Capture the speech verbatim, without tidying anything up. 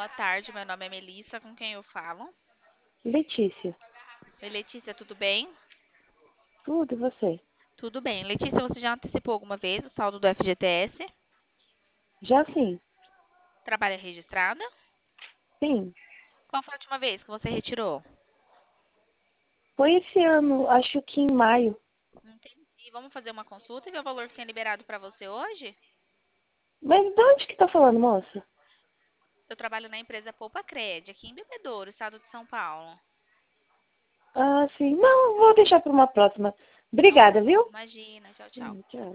Boa tarde, meu nome é Melissa, com quem eu falo? Letícia, Oi, Letícia, tudo bem? tudo e você? Tudo bem. Letícia, você já antecipou alguma vez o saldo do F G T S? Já sim, Trabalha registrada? sim. Qual foi a última vez que você retirou? Foi esse ano, acho que em maio. Entendi. Vamos fazer uma consulta e ver o valor que tem liberado para você hoje? Mas de onde que tá falando, moça? Eu trabalho na empresa Poupa Cred, aqui em Bebedouro, estado de São Paulo. Ah, sim. Não, vou deixar para uma próxima. Então tá Obrigada, bom. viu? Imagina. Tchau, tchau. Hum, tchau.